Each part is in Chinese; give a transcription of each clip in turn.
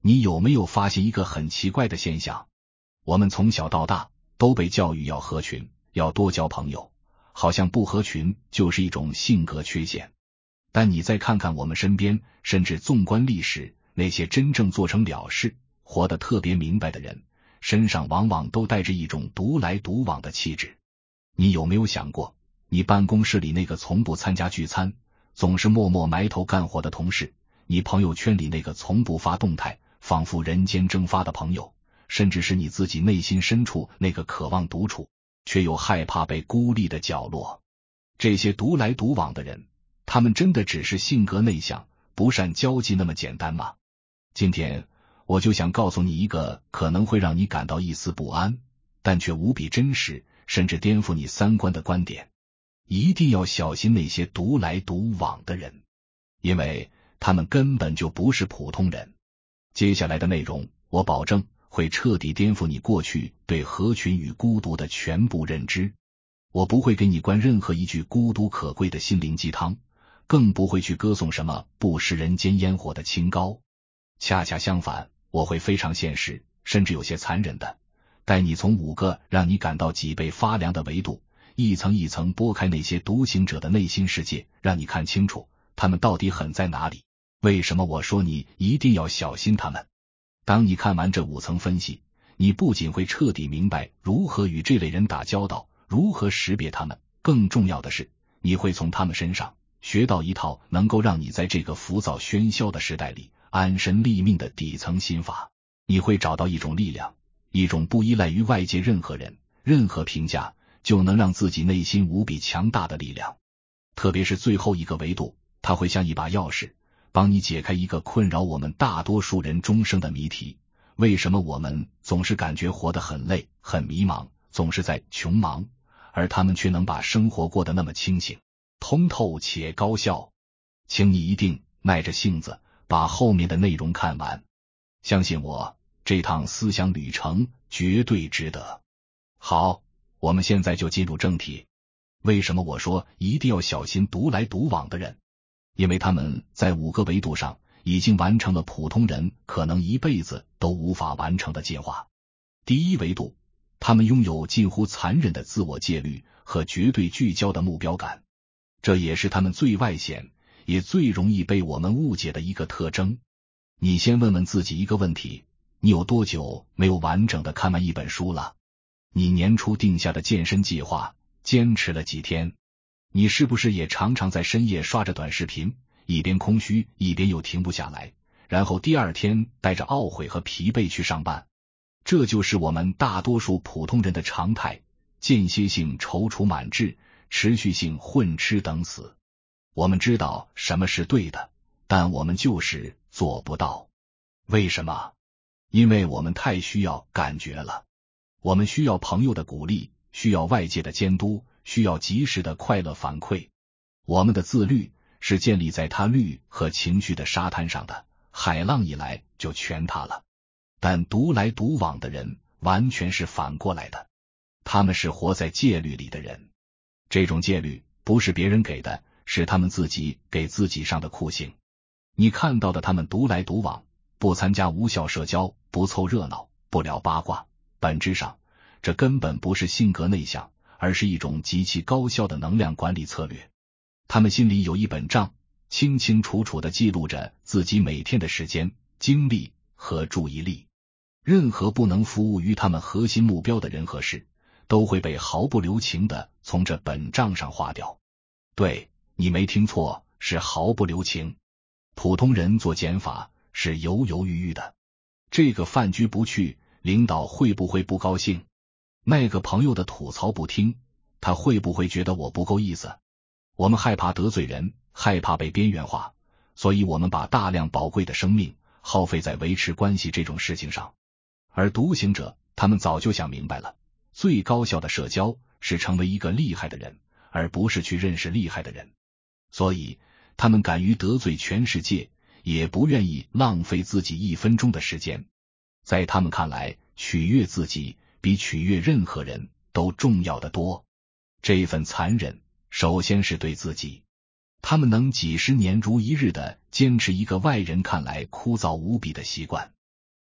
你有没有发现一个很奇怪的现象？我们从小到大都被教育要合群，要多交朋友，好像不合群就是一种性格缺陷。但你再看看我们身边，甚至纵观历史，那些真正做成了事、活得特别明白的人，身上往往都带着一种独来独往的气质。你有没有想过，你办公室里那个从不参加聚餐，总是默默埋头干活的同事，你朋友圈里那个从不发动态，仿佛人间蒸发的朋友，甚至是你自己内心深处那个渴望独处却又害怕被孤立的角落。这些独来独往的人，他们真的只是性格内向，不善交际那么简单吗？今天我就想告诉你一个可能会让你感到一丝不安，但却无比真实，甚至颠覆你三观的观点。一定要小心那些独来独往的人，因为他们根本就不是普通人。接下来的内容，我保证会彻底颠覆你过去对合群与孤独的全部认知。我不会给你灌任何一句孤独可贵的心灵鸡汤，更不会去歌颂什么不食人间烟火的清高。恰恰相反，我会非常现实，甚至有些残忍的，带你从5个让你感到脊背发凉的维度，一层一层拨开那些独行者的内心世界，让你看清楚他们到底狠在哪里。为什么我说你一定要小心他们？当你看完这5层分析，你不仅会彻底明白如何与这类人打交道，如何识别他们，更重要的是，你会从他们身上学到一套能够让你在这个浮躁喧嚣的时代里安身立命的底层心法。你会找到一种力量，一种不依赖于外界任何人、任何评价就能让自己内心无比强大的力量。特别是最后一个维度，它会像一把钥匙，帮你解开一个困扰我们大多数人终生的谜题：为什么我们总是感觉活得很累、很迷茫，总是在穷忙，而他们却能把生活过得那么清醒、通透且高效？请你一定耐着性子把后面的内容看完，相信我，这趟思想旅程绝对值得。好，我们现在就进入正题。为什么我说一定要小心独来独往的人？因为他们在5个维度上已经完成了普通人可能一辈子都无法完成的进化。第一维度，他们拥有近乎残忍的自我戒律和绝对聚焦的目标感，这也是他们最外显也最容易被我们误解的一个特征。你先问问自己一个问题，你有多久没有完整的看完一本书了？你年初定下的健身计划坚持了几天？你是不是也常常在深夜刷着短视频，一边空虚一边又停不下来，然后第2天带着懊悔和疲惫去上班？这就是我们大多数普通人的常态，间歇性踌躇满志，持续性混吃等死。我们知道什么是对的，但我们就是做不到。为什么？因为我们太需要感觉了。我们需要朋友的鼓励，需要外界的监督，需要及时的快乐反馈。我们的自律是建立在他律和情绪的沙滩上的，海浪一来就全塌了。但独来独往的人完全是反过来的，他们是活在戒律里的人。这种戒律不是别人给的，是他们自己给自己上的酷刑。你看到的他们独来独往，不参加无效社交，不凑热闹，不聊八卦，本质上这根本不是性格内向，而是一种极其高效的能量管理策略。他们心里有一本账，清清楚楚地记录着自己每天的时间、精力和注意力。任何不能服务于他们核心目标的人和事，都会被毫不留情地从这本账上划掉。对，你没听错，是毫不留情。普通人做减法是犹犹豫豫的。这个饭局不去，领导会不会不高兴？那个朋友的吐槽不听，他会不会觉得我不够意思？我们害怕得罪人，害怕被边缘化，所以我们把大量宝贵的生命耗费在维持关系这种事情上。而独行者，他们早就想明白了，最高效的社交是成为一个厉害的人，而不是去认识厉害的人。所以他们敢于得罪全世界，也不愿意浪费自己1分钟的时间。在他们看来，取悦自己比取悦任何人都重要得多。这一份残忍，首先是对自己。他们能几十年如一日地坚持一个外人看来枯燥无比的习惯。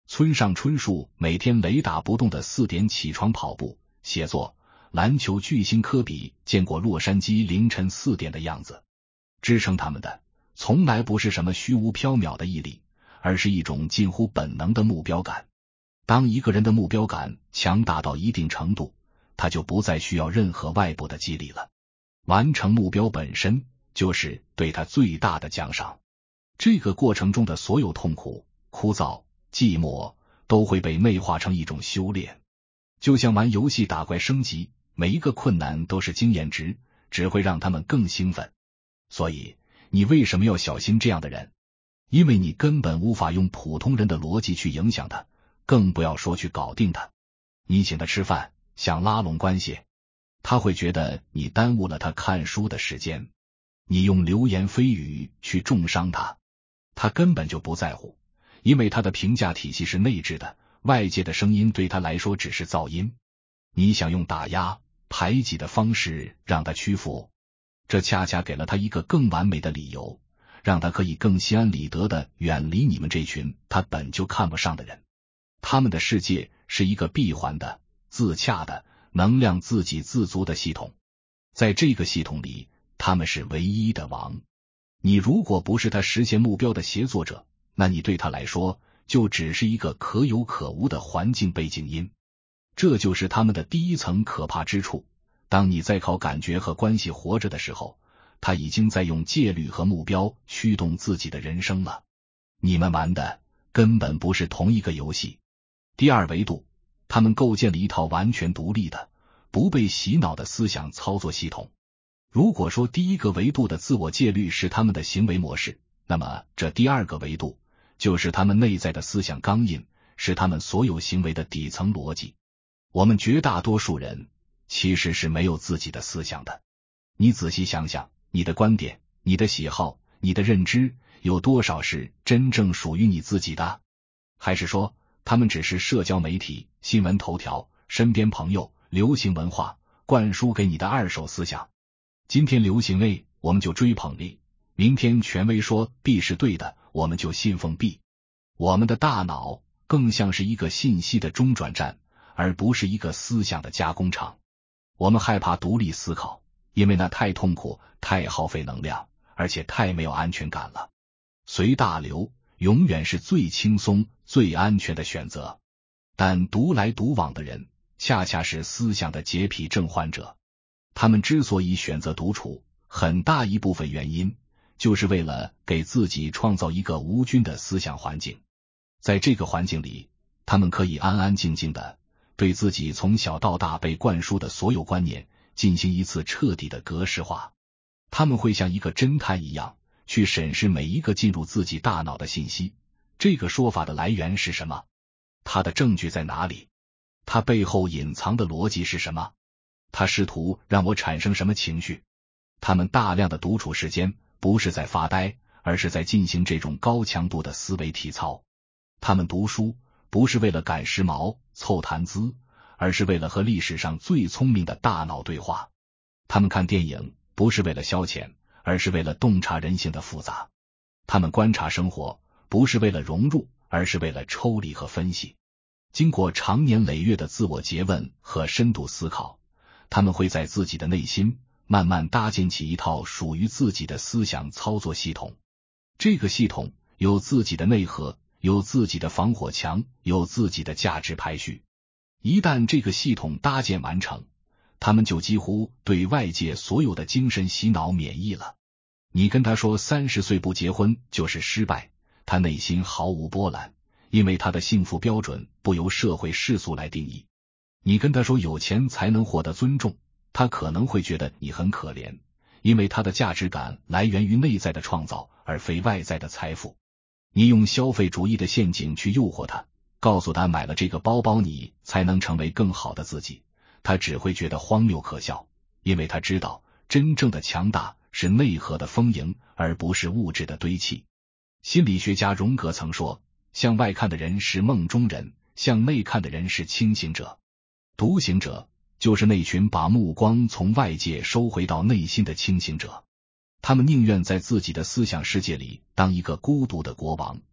村上春树每天雷打不动的4点起床跑步、写作。篮球巨星科比见过洛杉矶凌晨4点的样子。支撑他们的从来不是什么虚无缥缈的毅力，而是一种近乎本能的目标感。当一个人的目标感强大到一定程度，他就不再需要任何外部的激励了。完成目标本身就是对他最大的奖赏。这个过程中的所有痛苦、枯燥、寂寞都会被内化成一种修炼。就像玩游戏打怪升级，每一个困难都是经验值，只会让他们更兴奋。所以你为什么要小心这样的人？因为你根本无法用普通人的逻辑去影响他，更不要说去搞定他。你请他吃饭，想拉拢关系，他会觉得你耽误了他看书的时间。你用流言蜚语去重伤他，他根本就不在乎，因为他的评价体系是内置的，外界的声音对他来说只是噪音。你想用打压、排挤的方式让他屈服，这恰恰给了他一个更完美的理由，让他可以更心安理得地远离你们这群他本就看不上的人。他们的世界是一个闭环的、自洽的、能量自给自足的系统，在这个系统里，他们是唯一的王。你如果不是他实现目标的协作者，那你对他来说就只是一个可有可无的环境背景音。这就是他们的第一层可怕之处。当你在靠感觉和关系活着的时候，他已经在用戒律和目标驱动自己的人生了。你们玩的根本不是同一个游戏。第二维度，他们构建了一套完全独立的、不被洗脑的思想操作系统。如果说第一个维度的自我戒律是他们的行为模式，那么这第二个维度就是他们内在的思想钢印，是他们所有行为的底层逻辑。我们绝大多数人其实是没有自己的思想的。你仔细想想，你的观点、你的喜好、你的认知，有多少是真正属于你自己的？还是说他们只是社交媒体、新闻头条、身边朋友、流行文化灌输给你的二手思想？今天流行 A， 我们就追捧 A， 明天权威说 B 是对的，我们就信奉 B。 我们的大脑更像是一个信息的中转站，而不是一个思想的加工厂。我们害怕独立思考，因为那太痛苦、太耗费能量，而且太没有安全感了。随大流永远是最轻松、最安全的选择，但独来独往的人恰恰是思想的洁癖症患者。他们之所以选择独处，很大一部分原因就是为了给自己创造一个无菌的思想环境。在这个环境里，他们可以安安静静的对自己从小到大被灌输的所有观念进行一次彻底的格式化。他们会像一个侦探一样去审视每一个进入自己大脑的信息。这个说法的来源是什么？它的证据在哪里？它背后隐藏的逻辑是什么？它试图让我产生什么情绪？他们大量的独处时间不是在发呆，而是在进行这种高强度的思维体操。他们读书不是为了赶时髦、凑谈资，而是为了和历史上最聪明的大脑对话。他们看电影不是为了消遣，而是为了洞察人性的复杂。他们观察生活不是为了融入，而是为了抽离和分析。经过长年累月的自我诘问和深度思考，他们会在自己的内心慢慢搭建起一套属于自己的思想操作系统。这个系统有自己的内核，有自己的防火墙，有自己的价值排序。一旦这个系统搭建完成，他们就几乎对外界所有的精神洗脑免疫了。你跟他说30岁不结婚就是失败，他内心毫无波澜，因为他的幸福标准不由社会世俗来定义。你跟他说有钱才能获得尊重，他可能会觉得你很可怜，因为他的价值感来源于内在的创造，而非外在的财富。你用消费主义的陷阱去诱惑他，告诉他买了这个包包你才能成为更好的自己，他只会觉得荒谬可笑，因为他知道真正的强大是内核的丰盈，而不是物质的堆砌。心理学家荣格曾说，向外看的人是梦中人，向内看的人是清醒者。独行者就是那群把目光从外界收回到内心的清醒者。他们宁愿在自己的思想世界里当一个孤独的国王，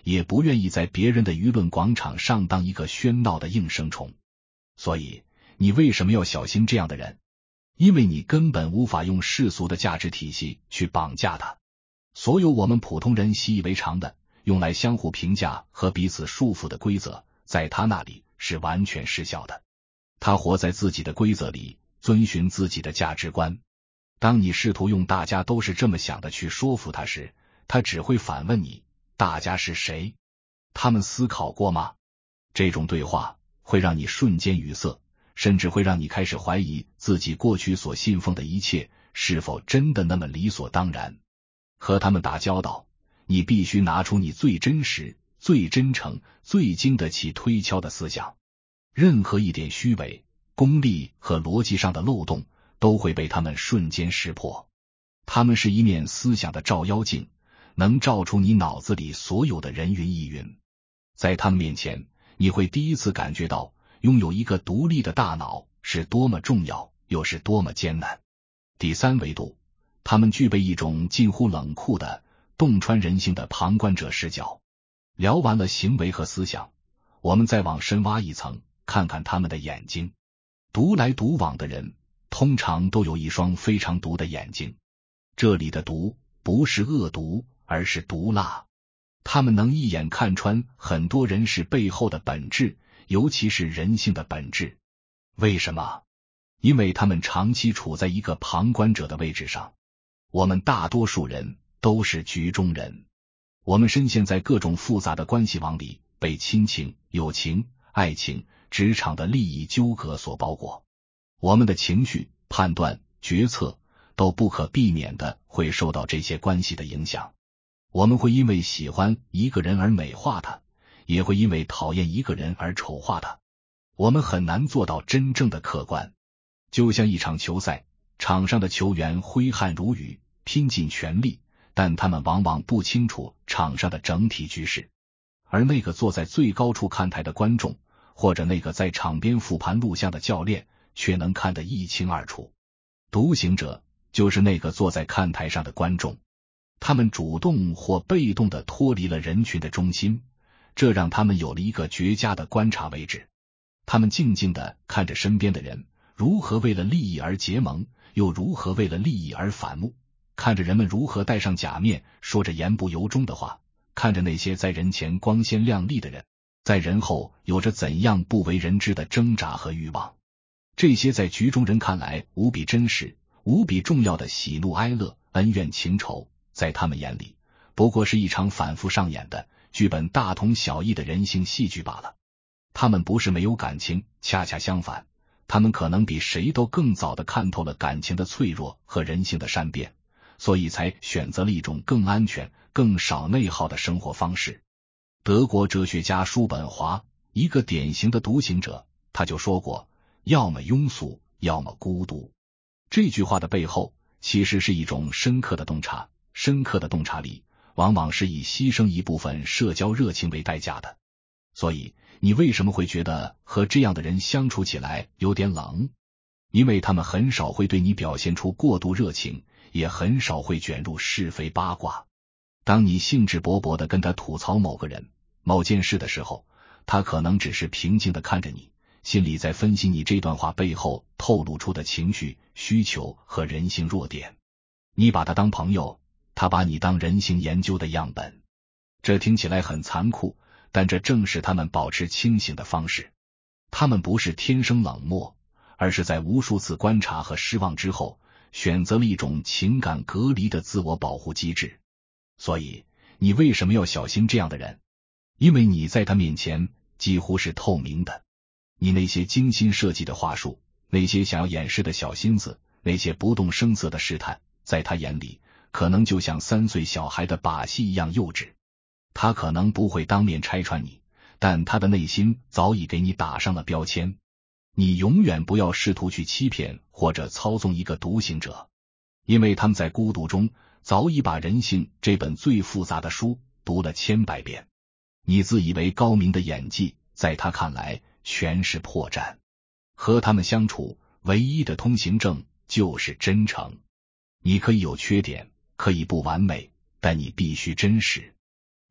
也不愿意在别人的舆论广场上当一个喧闹的应声虫。所以，你为什么要小心这样的人？因为你根本无法用世俗的价值体系去绑架他。所有我们普通人习以为常的，用来相互评价和彼此束缚的规则，在他那里是完全失效的。他活在自己的规则里，遵循自己的价值观。当你试图用大家都是这么想的去说服他时，他只会反问你，大家是谁？他们思考过吗？这种对话会让你瞬间语塞，甚至会让你开始怀疑自己过去所信奉的一切是否真的那么理所当然。和他们打交道，你必须拿出你最真实、最真诚、最经得起推敲的思想。任何一点虚伪、功利和逻辑上的漏洞都会被他们瞬间识破。他们是一面思想的照妖镜，能照出你脑子里所有的人云亦云。在他们面前，你会第一次感觉到拥有一个独立的大脑是多么重要，又是多么艰难。第三维度，他们具备一种近乎冷酷的、洞穿人性的旁观者视角。聊完了行为和思想，我们再往深挖一层，看看他们的眼睛。独来独往的人通常都有一双非常毒的眼睛，这里的毒不是恶毒，而是毒辣。他们能一眼看穿很多人事背后的本质，尤其是人性的本质。为什么？因为他们长期处在一个旁观者的位置上。我们大多数人都是局中人，我们深陷在各种复杂的关系网里，被亲情、友情、爱情、职场的利益纠葛所包裹。我们的情绪、判断、决策都不可避免的会受到这些关系的影响。我们会因为喜欢一个人而美化他，也会因为讨厌一个人而丑化他。我们很难做到真正的客观。就像一场球赛，场上的球员挥汗如雨，拼尽全力，但他们往往不清楚场上的整体局势。而那个坐在最高处看台的观众，或者那个在场边复盘录像的教练，却能看得一清二楚。独行者就是那个坐在看台上的观众，他们主动或被动地脱离了人群的中心，这让他们有了一个绝佳的观察位置。他们静静地看着身边的人如何为了利益而结盟，又如何为了利益而反目，看着人们如何戴上假面，说着言不由衷的话，看着那些在人前光鲜亮丽的人，在人后有着怎样不为人知的挣扎和欲望。这些在局中人看来无比真实、无比重要的喜怒哀乐、恩怨情仇，在他们眼里不过是一场反复上演的剧本大同小异的人性戏剧罢了。他们不是没有感情，恰恰相反，他们可能比谁都更早地看透了感情的脆弱和人性的善变，所以才选择了一种更安全、更少内耗的生活方式。德国哲学家叔本华，一个典型的独行者，他就说过，要么庸俗，要么孤独。这句话的背后其实是一种深刻的洞察，深刻的洞察力往往是以牺牲一部分社交热情为代价的。所以你为什么会觉得和这样的人相处起来有点冷？因为他们很少会对你表现出过度热情，也很少会卷入是非八卦。当你兴致勃勃地跟他吐槽某个人、某件事的时候，他可能只是平静地看着你，心里在分析你这段话背后透露出的情绪、需求和人性弱点。你把他当朋友，他把你当人性研究的样本。这听起来很残酷，但这正是他们保持清醒的方式。他们不是天生冷漠，而是在无数次观察和失望之后，选择了一种情感隔离的自我保护机制。所以，你为什么要小心这样的人？因为你在他面前几乎是透明的。你那些精心设计的话术，那些想要掩饰的小心思，那些不动声色的试探，在他眼里可能就像3岁小孩的把戏一样幼稚。他可能不会当面拆穿你，但他的内心早已给你打上了标签。你永远不要试图去欺骗或者操纵一个独行者，因为他们在孤独中早已把人性这本最复杂的书读了千百遍。你自以为高明的演技，在他看来全是破绽。和他们相处，唯一的通行证就是真诚。你可以有缺点，可以不完美，但你必须真实。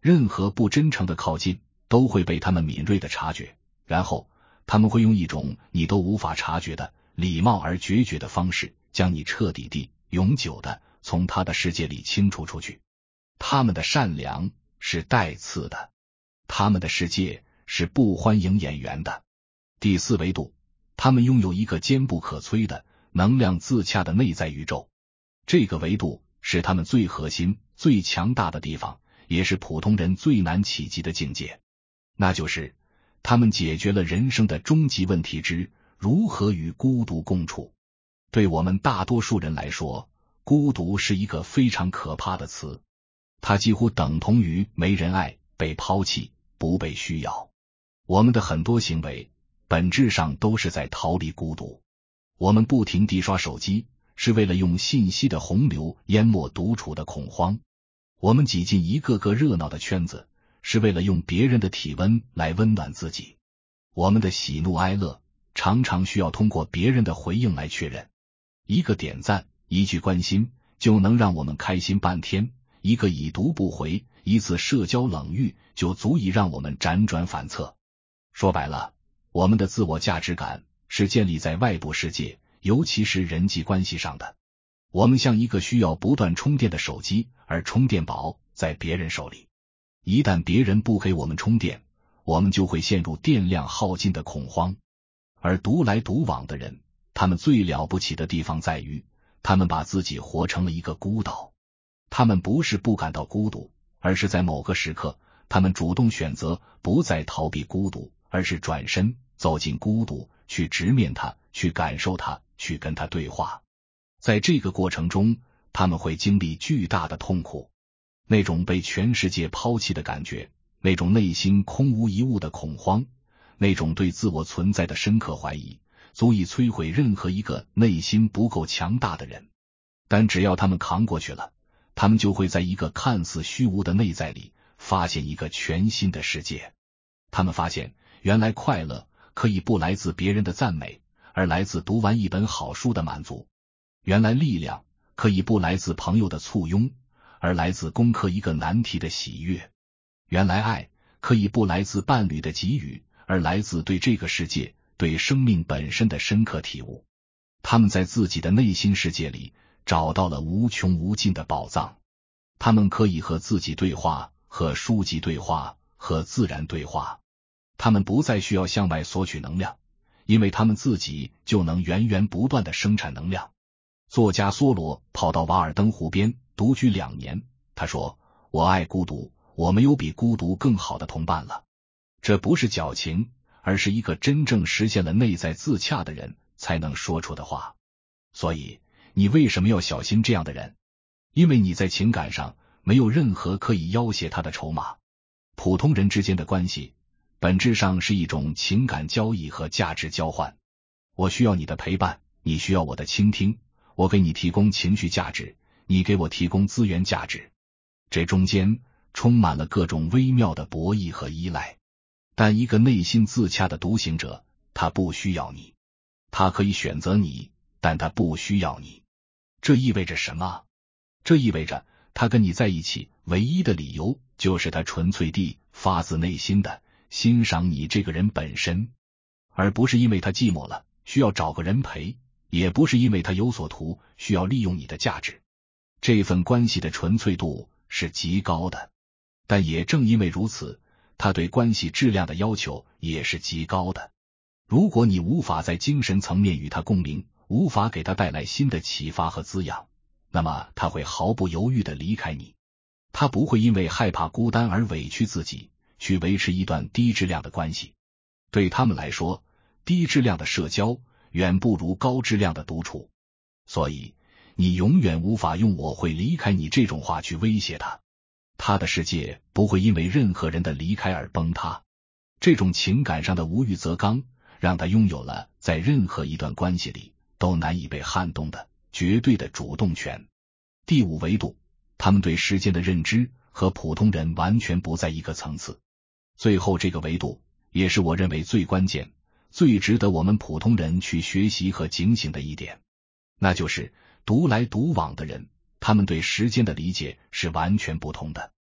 任何不真诚的靠近都会被他们敏锐地察觉，然后他们会用一种你都无法察觉的礼貌而决绝的方式，将你彻底地、永久地从他的世界里清除出去。他们的善良是带刺的，他们的世界是不欢迎演员的。第四维度，他们拥有一个坚不可摧的能量自洽的内在宇宙。这个维度是他们最核心、最强大的地方，也是普通人最难企及的境界。那就是他们解决了人生的终极问题之如何与孤独共处。对我们大多数人来说，孤独是一个非常可怕的词，它几乎等同于没人爱、被抛弃、不被需要。我们的很多行为本质上都是在逃离孤独。我们不停地刷手机，是为了用信息的洪流淹没独处的恐慌。我们挤进一个个热闹的圈子，是为了用别人的体温来温暖自己。我们的喜怒哀乐常常需要通过别人的回应来确认。一个点赞，一句关心，就能让我们开心半天；一个已读不回，一次社交冷遇，就足以让我们辗转反侧。说白了，我们的自我价值感是建立在外部世界，尤其是人际关系上的。我们像一个需要不断充电的手机，而充电宝在别人手里。一旦别人不给我们充电，我们就会陷入电量耗尽的恐慌。而独来独往的人，他们最了不起的地方在于，他们把自己活成了一个孤岛。他们不是不感到孤独，而是在某个时刻，他们主动选择不再逃避孤独，而是转身走进孤独，去直面它，去感受它，去跟它对话。在这个过程中，他们会经历巨大的痛苦，那种被全世界抛弃的感觉，那种内心空无一物的恐慌，那种对自我存在的深刻怀疑，足以摧毁任何一个内心不够强大的人。但只要他们扛过去了，他们就会在一个看似虚无的内在里发现一个全新的世界。他们发现，原来快乐可以不来自别人的赞美，而来自读完一本好书的满足；原来力量可以不来自朋友的簇拥，而来自攻克一个难题的喜悦；原来爱可以不来自伴侣的给予，而来自对这个世界、对生命本身的深刻体悟。他们在自己的内心世界里找到了无穷无尽的宝藏。他们可以和自己对话，和书籍对话，和自然对话。他们不再需要向外索取能量，因为他们自己就能源源不断地生产能量。作家梭罗跑到瓦尔登湖边独居2年，他说：我爱孤独，我没有比孤独更好的同伴了。这不是矫情，而是一个真正实现了内在自洽的人才能说出的话。所以，你为什么要小心这样的人？因为你在情感上没有任何可以要挟他的筹码。普通人之间的关系本质上是一种情感交易和价值交换。我需要你的陪伴，你需要我的倾听，我给你提供情绪价值，你给我提供资源价值。这中间充满了各种微妙的博弈和依赖。但一个内心自洽的独行者，他不需要你。他可以选择你，但他不需要你。这意味着什么？这意味着他跟你在一起唯一的理由就是他纯粹地发自内心的欣赏你这个人本身，而不是因为他寂寞了需要找个人陪，也不是因为他有所图需要利用你的价值。这份关系的纯粹度是极高的，但也正因为如此，他对关系质量的要求也是极高的。如果你无法在精神层面与他共鸣，无法给他带来新的启发和滋养，那么他会毫不犹豫地离开你。他不会因为害怕孤单而委屈自己，去维持一段低质量的关系。对他们来说，低质量的社交远不如高质量的独处。所以，你永远无法用我会离开你这种话去威胁他。他的世界不会因为任何人的离开而崩塌。这种情感上的无欲则刚，让他拥有了在任何一段关系里都难以被撼动的绝对的主动权。第5维度，他们对时间的认知和普通人完全不在一个层次。最后这个维度，也是我认为最关键、最值得我们普通人去学习和警醒的一点，那就是独来独往的人，他们对时间的理解是完全不同的。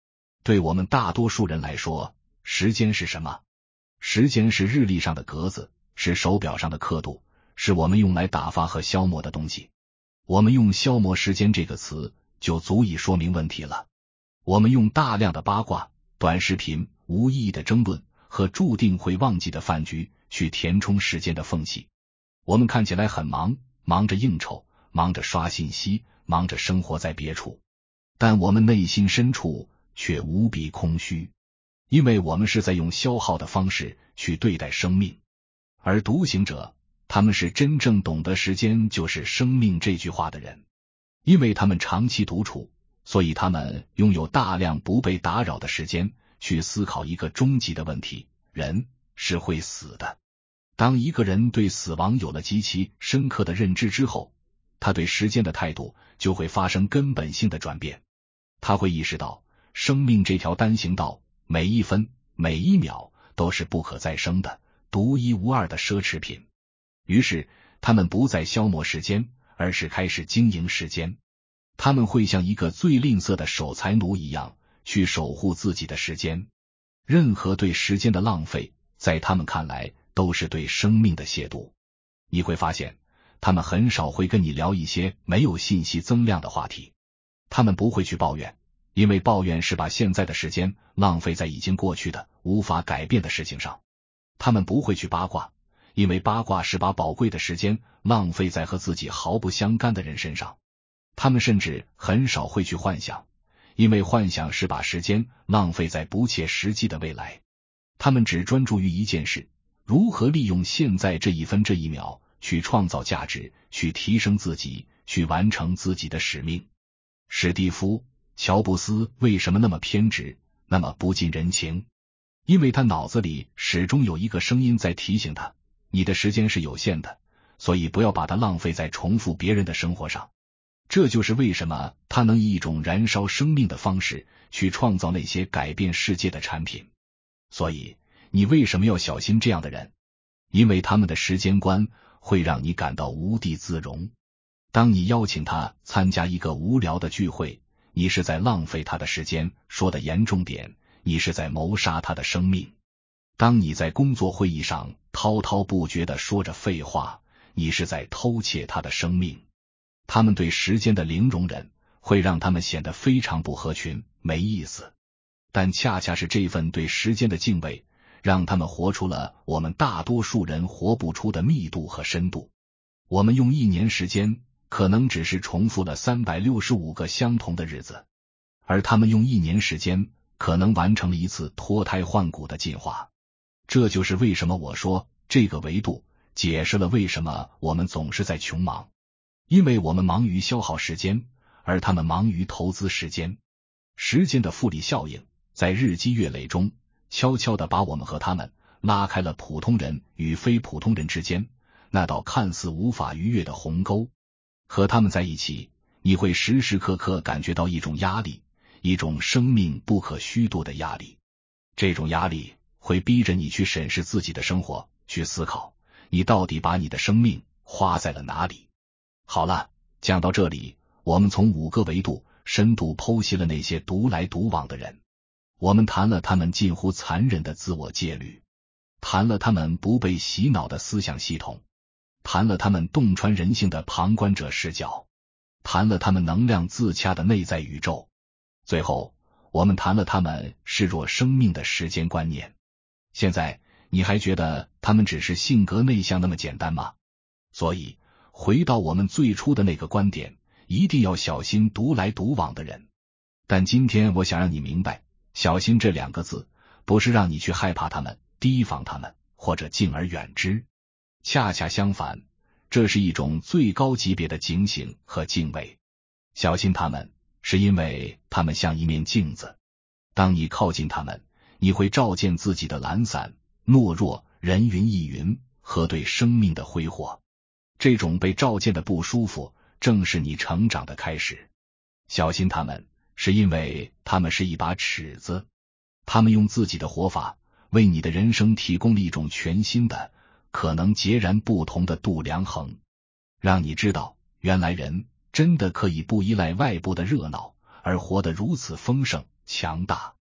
对我们大多数人来说，时间是什么？时间是日历上的格子，是手表上的刻度，是我们用来打发和消磨的东西。我们用消磨时间这个词，就足以说明问题了。我们用大量的八卦、短视频、无意义的争论和注定会忘记的饭局去填充时间的缝隙。我们看起来很忙，忙着应酬，忙着刷信息，忙着生活在别处，但我们内心深处却无比空虚，因为我们是在用消耗的方式去对待生命。而独行者，他们是真正懂得时间就是生命这句话的人，因为他们长期独处，所以他们拥有大量不被打扰的时间去思考一个终极的问题：人是会死的。当一个人对死亡有了极其深刻的认知之后，他对时间的态度就会发生根本性的转变。他会意识到，生命这条单行道，每一分每一秒都是不可再生的、独一无二的奢侈品。于是他们不再消磨时间，而是开始经营时间。他们会像一个最吝啬的守财奴一样去守护自己的时间。任何对时间的浪费，在他们看来都是对生命的亵渎。你会发现，他们很少会跟你聊一些没有信息增量的话题。他们不会去抱怨，因为抱怨是把现在的时间浪费在已经过去的无法改变的事情上。他们不会去八卦，因为八卦是把宝贵的时间浪费在和自己毫不相干的人身上。他们甚至很少会去幻想，因为幻想是把时间浪费在不切实际的未来。他们只专注于一件事：如何利用现在这一分这一秒去创造价值，去提升自己，去完成自己的使命。史蒂夫·乔布斯为什么那么偏执，那么不近人情？因为他脑子里始终有一个声音在提醒他，你的时间是有限的，所以不要把它浪费在重复别人的生活上。这就是为什么他能以一种燃烧生命的方式去创造那些改变世界的产品。所以你为什么要小心这样的人？因为他们的时间观会让你感到无地自容。当你邀请他参加一个无聊的聚会，你是在浪费他的时间，说的严重点，你是在谋杀他的生命。当你在工作会议上滔滔不绝地说着废话，你是在偷窃他的生命。他们对时间的零容忍会让他们显得非常不合群，没意思。但恰恰是这份对时间的敬畏，让他们活出了我们大多数人活不出的密度和深度。我们用1年时间，可能只是重复了365个相同的日子，而他们用1年时间，可能完成了一次脱胎换骨的进化。这就是为什么我说这个维度解释了为什么我们总是在穷忙。因为我们忙于消耗时间，而他们忙于投资时间。时间的复利效应在日积月累中悄悄地把我们和他们拉开了普通人与非普通人之间那道看似无法逾越的鸿沟。和他们在一起，你会时时刻刻感觉到一种压力，一种生命不可虚度的压力。这种压力会逼着你去审视自己的生活，去思考你到底把你的生命花在了哪里。好了，讲到这里，我们从5个维度深度剖析了那些独来独往的人。我们谈了他们近乎残忍的自我戒律，谈了他们不被洗脑的思想系统，谈了他们洞穿人性的旁观者视角，谈了他们能量自洽的内在宇宙。最后，我们谈了他们视若生命的时间观念。现在，你还觉得他们只是性格内向那么简单吗？所以，回到我们最初的那个观点，一定要小心独来独往的人。但今天我想让你明白，小心这2个字，不是让你去害怕他们、提防他们，或者敬而远之。恰恰相反，这是一种最高级别的警醒和敬畏。小心他们，是因为他们像一面镜子。当你靠近他们，你会照见自己的懒散、懦弱、人云亦云和对生命的挥霍。这种被照见的不舒服，正是你成长的开始。小心他们，是因为他们是一把尺子。他们用自己的活法，为你的人生提供了一种全新的、可能截然不同的度量衡，让你知道，原来人真的可以不依赖外部的热闹，而活得如此丰盛、强大。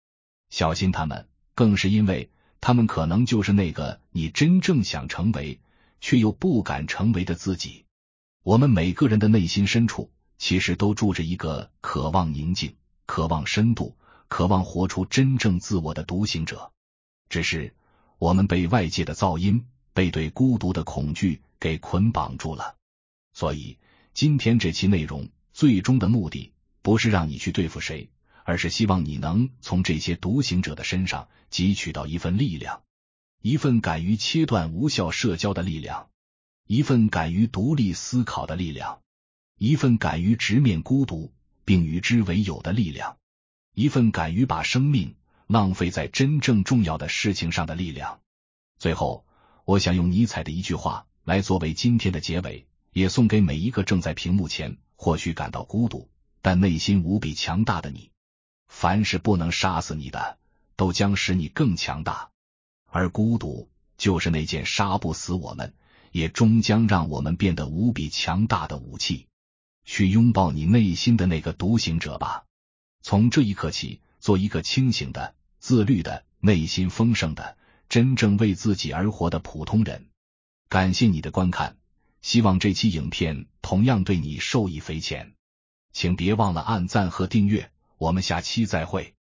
小心他们，更是因为他们可能就是那个你真正想成为却又不敢成为的自己。我们每个人的内心深处其实都住着一个渴望宁静、渴望深度、渴望活出真正自我的独行者，只是我们被外界的噪音、被对孤独的恐惧给捆绑住了。所以今天这期内容最终的目的不是让你去对付谁，而是希望你能从这些独行者的身上汲取到一份力量，一份敢于切断无效社交的力量，一份敢于独立思考的力量，一份敢于直面孤独并与之为友的力量，一份敢于把生命浪费在真正重要的事情上的力量。最后，我想用尼采的一句话来作为今天的结尾，也送给每一个正在屏幕前或许感到孤独但内心无比强大的你：凡是不能杀死你的，都将使你更强大，而孤独就是那件杀不死我们，也终将让我们变得无比强大的武器。去拥抱你内心的那个独行者吧，从这一刻起，做一个清醒的、自律的、内心丰盛的、真正为自己而活的普通人。感谢你的观看，希望这期影片同样对你受益匪浅。请别忘了按赞和订阅，我们下期再会。